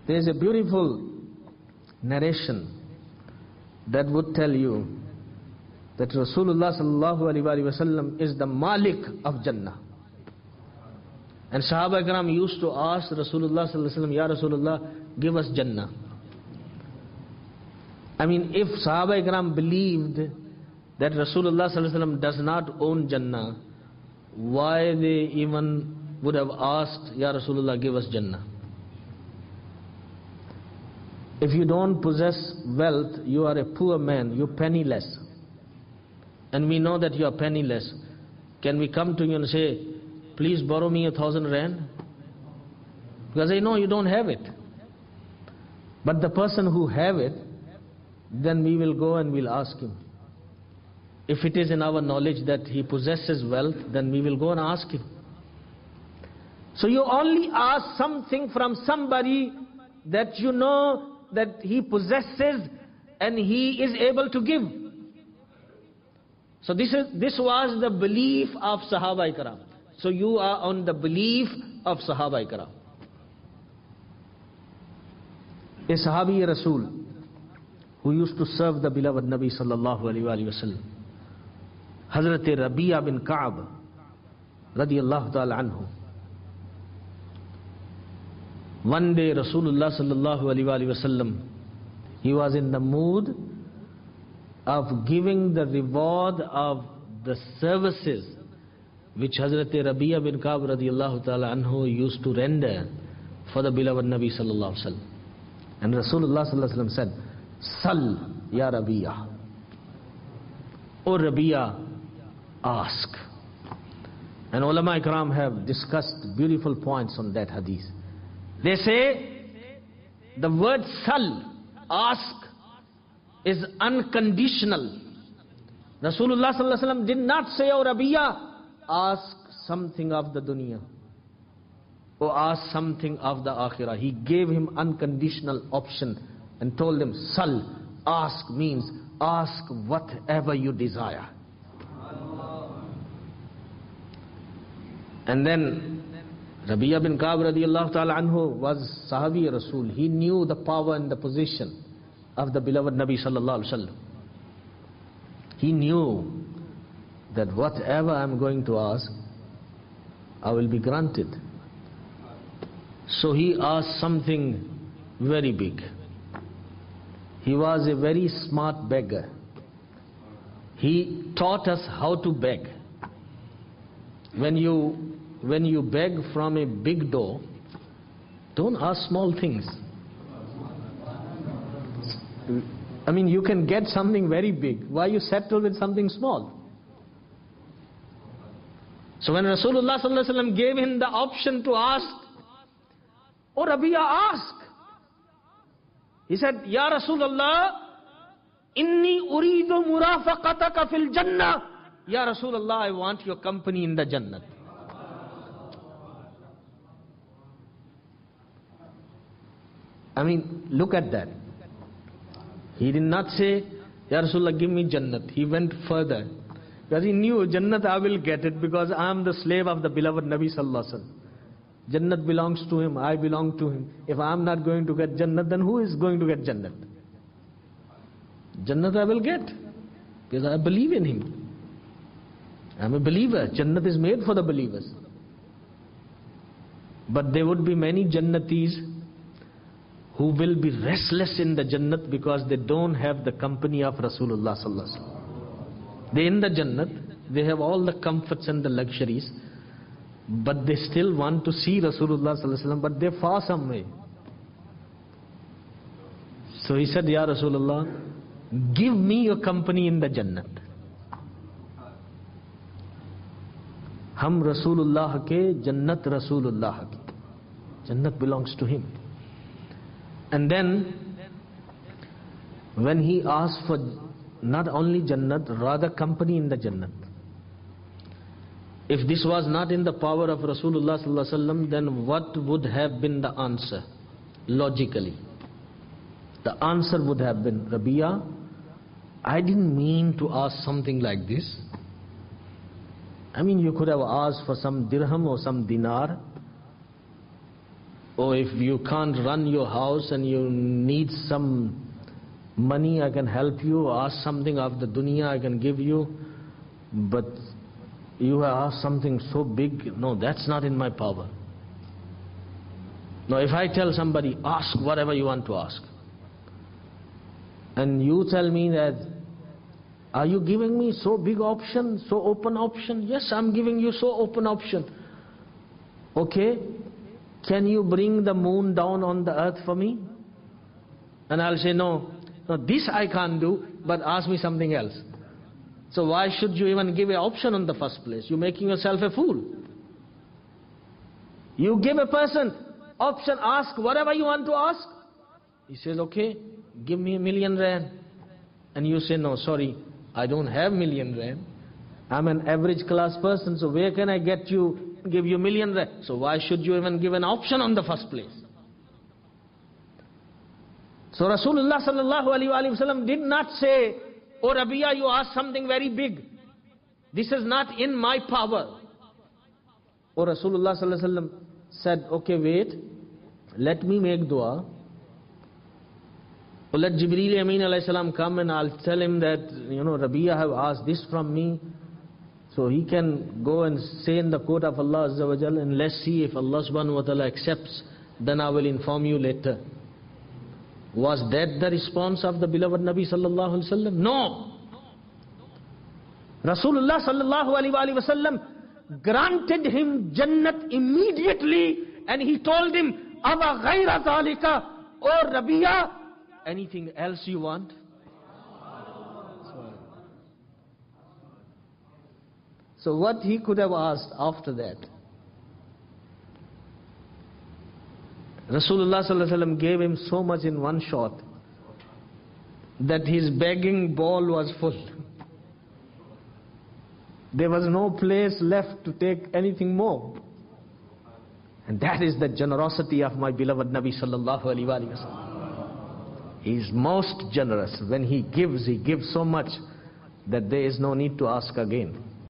There is a beautiful narration that would tell you that Rasulullah sallallahu alaihi wasallam is the Malik of Jannah. And Sahaba Ikram used to ask Rasulullah sallallahu alaihi wasallam, Ya Rasulullah, give us Jannah. I mean, if Sahaba Ikram believed that Rasulullah sallallahu alaihi wasallam does not own Jannah, why they even would have asked, Ya Rasulullah, give us Jannah? If you don't possess wealth, you are a poor man, you're penniless. And we know that you are penniless. Can we come to you and say, please borrow me 1,000 rand? Because I know you don't have it. But the person who have it, then we will go and we'll ask him. If it is in our knowledge that he possesses wealth, then we will go and ask him. So you only ask something from somebody that you know that he possesses and he is able to give. So this was the belief of Sahaba Ikram. So you are on the belief of Sahaba Ikram. A Sahabi Rasul who used to serve the beloved Nabi sallallahu alaihi wasallam, Hazrat Rabi'a bin Ka'ab radiyallahu ta'ala anhu. One day Rasulullah sallallahu alaihi wasallam, he was in the mood of giving the reward of the services which Hazrat Rabi'a bin Ka'ab radiyallahu ta'ala anhu used to render for the beloved Nabi sallallahu alaihi wasallam. And Rasulullah sallallahu alaihi wasallam said, Sal ya Rabi'a. O Rabi'a, ask. And ulama ikram have discussed beautiful points on that hadith. They say the word sal, ask, is unconditional. Rasulullah sallallahu alaihi wasallam did not say, O Rabi'a, ask something of the dunya or ask something of the akhirah. He gave him unconditional option and told him, sal, ask means ask whatever you desire. And then Rabi'a bin Ka'ab radiyallahu ta'ala anhu was Sahabi Rasul. He knew the power and the position of the beloved Nabi sallallahu alaihi wasallam. He knew that whatever I'm going to ask, I will be granted. So he asked something very big. He was a very smart beggar. He taught us how to beg. When you beg from a big door, don't ask small things. I mean, you can get something very big. Why you settle with something small? So when Rasulullah sallallahu alaihi wasallam gave him the option to ask, O Rabi'a, ask. He said, Ya Rasulullah, inni uridu murafaqataka fil jannah. Ya Rasulullah, I want your company in the Jannah. I mean, look at that. He did not say, Ya Rasulullah, give me Jannat. He went further. Because he knew Jannat I will get it because I am the slave of the beloved Nabi sallallahu alaihi wasallam. Jannat belongs to him, I belong to him. If I am not going to get Jannat, then who is going to get Jannat? Jannat I will get because I believe in him. I am a believer. Jannat is made for the believers. But there would be many Jannatis who will be restless in the Jannat because they don't have the company of Rasulullah sallallahu alaihi wasallam. They in the Jannat, they have all the comforts and the luxuries, but they still want to see Rasulullah sallallahu alaihi wasallam, but they're far some way. So he said, Ya Rasulullah, give me your company in the Jannat. Hum Rasulullah ke, Jannat Rasulullah ke. Jannat belongs to him. And then, when he asked for not only Jannat, rather company in the Jannat. If this was not in the power of Rasulullah sallallahu alaihi wasallam, then what would have been the answer? Logically. The answer would have been, Rabi'a, I didn't mean to ask something like this. I mean, you could have asked for some dirham or some dinar, oh, if you can't run your house and you need some money, I can help you. Ask something of the dunya, I can give you. But you ask something so big, no, that's not in my power. Now, if I tell somebody, ask whatever you want to ask, and you tell me that, are you giving me so big option, so open option? Yes, I'm giving you so open option. Okay, can you bring the moon down on the earth for me? And I'll say, no, this I can't do, but ask me something else. So why should you even give an option in the first place? You're making yourself a fool. You give a person option, ask whatever you want to ask. He says, okay, give me R1,000,000. And you say, no, sorry, I don't have R1,000,000. I'm an average class person, so where can I give you R1,000,000? So why should you even give an option on the first place? So Rasulullah sallallahu alaihi wasallam did not say, oh Rabia, you asked something very big. This is not in my power. Or Rasulullah sallallahu alaihi wasallam said, okay, wait, let me make dua. Or let Jibreel Amin alayhi salam come and I'll tell him that, Rabia have asked this from me. So he can go and say in the court of Allah Azza wa Jal, and let's see if Allah subhanahu wa ta'ala accepts, then I will inform you later. Was that the response of the beloved Nabi sallallahu alaihi wasallam? No. Rasulullah sallallahu alaihi wasallam granted him Jannat immediately, and he told him, Aba ghayra dhalika, O Rabia, anything else you want? So what he could have asked after that? Rasulullah sallallahu alaihi wasallam gave him so much in one shot that his begging bowl was full. There was no place left to take anything more. And that is the generosity of my beloved Nabi sallallahu alaihi wasallam. He is most generous. When he gives so much that there is no need to ask again.